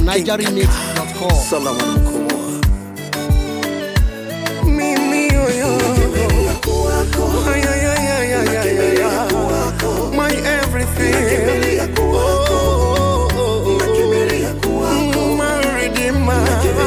NigerRemix.com. Salamu alaikum. Mimi yo my everything, my redeemer.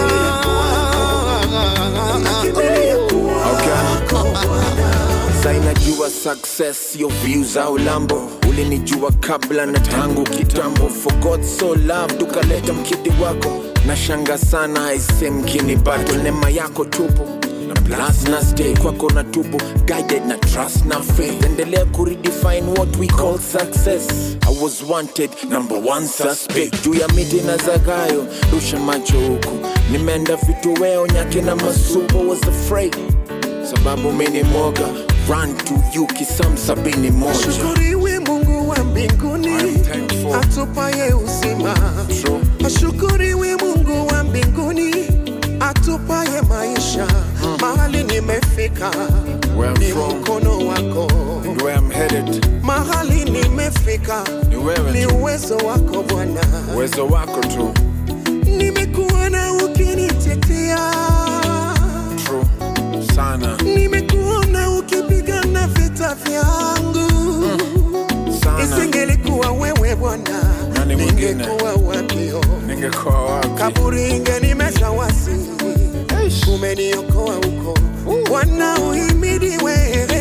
Sainajua success, your views au lambo. Ulinijua kabla na tangu kitambo. For God so loved, ukaleta mkidi wako. Nashanga sana haise mkini battle. Nema yako tupo na plus na stay kwako na tubo. Guided na trust na faith. Endelea kuredefine what we call success. I was wanted, number one suspect. Juu ya miti na zagayo, rusha macho huku. Nimeenda vitu weo nyake na masupo. Was afraid sababu mini moga. Run to you kisam sabini moja. Ashukuriwe Mungu wa mbinguni, atupaye uzima. Ashukuriwe Mungu wa mbinguni, atupaye maisha. Mahali nimefika ni mkono wako. Where I'm headed, Mahali nimefika ni uwezo wako Bwana. uwezo wako tu. Nimekuona ukinitetea, True sana nimekuona ukipigana vita vyangu. sana. Isingelikuwa wewe Bwana, Nani mwingine? ningekuwa wapi? Ningekuwa wapi? Kaburi ingenimeza wasi. Umeniokoa huko Bwana, uhimidiwe.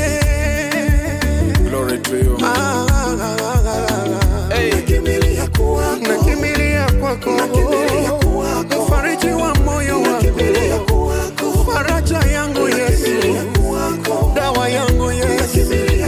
Glory to you. Nakimbilia kwako, mfariji wa moyo wangu, faraja yangu Yesu, dawa yangu Yesu.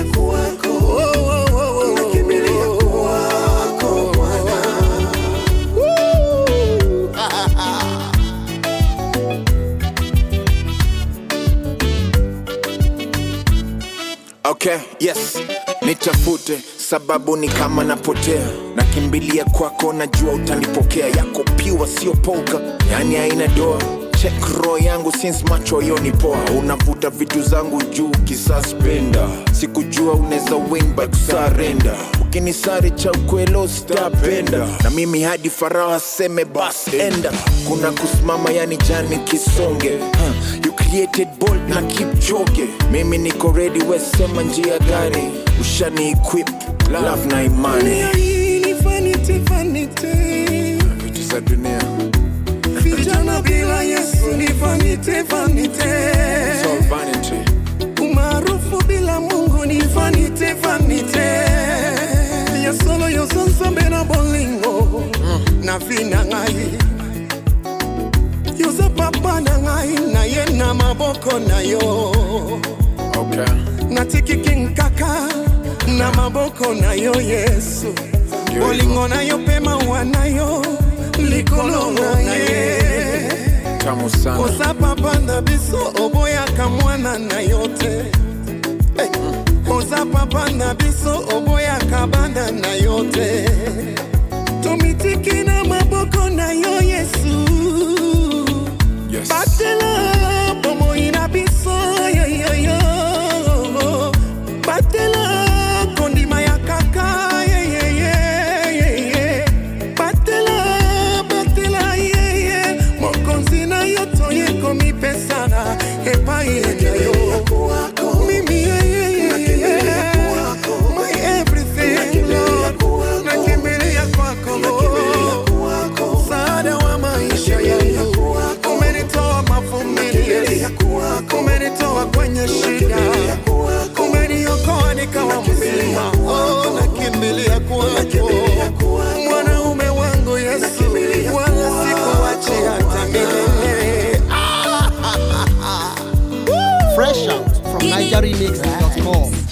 Okay, yes. Nitafute sababu ni kama napotea. Nakimbilia kwako najua utanipokea. Yako piwa sio polka, yani haina doa. Check roho yangu since macho yoni poa. Unavuta vitu zangu juu kisaspenda. Sikujua unaweza win but surrender. Ukinisari cha ukwelo sitapenda. Na mimi hadi farao aseme bas enda. Kuna kusimama yani jani kisonge. You created bold na keep joke. Mimi niko ready, we sema njia gani. Ushani equip, love na imani. Ni vanity, vanity. Vitu za dunia, Vijana bila Yesu ni vanity, vanity. it's all vanity. Umaarufu bila Mungu ni vanity, vanity. Ya solo yo sonsambe na bolingo na vina ngai. Yoza papa na ngai na ye na maboko na yo. Okay. Na tiki king kaka na maboko na yo Yesu. Bolingo na yo pema wanayo likolo na ye. Tamu sana. Oza papa na biso oboya kamwana na yote. Oza papa na biso oboya kabanda na yote. Tomitiki na maboko na yo Yesu. Yes. Batela pomo ina biso yo yo yo. Batela kondima ya kaka ye ye ye ye. Batela ye ye. Mokonzi na yo toye komi pesana epa ye yo. Mimi ye ye. My everything. Nakimbilia kwako. Sada wa maisha yangu. Umenitoa mavumili, umenitoa kwenye shida, umeniokoa nikawa mzima. Oh, nakimbilia kwako, mwanaume wangu Yesu, wala sikuachi hata milele. Fresh out from NigerRemix.com.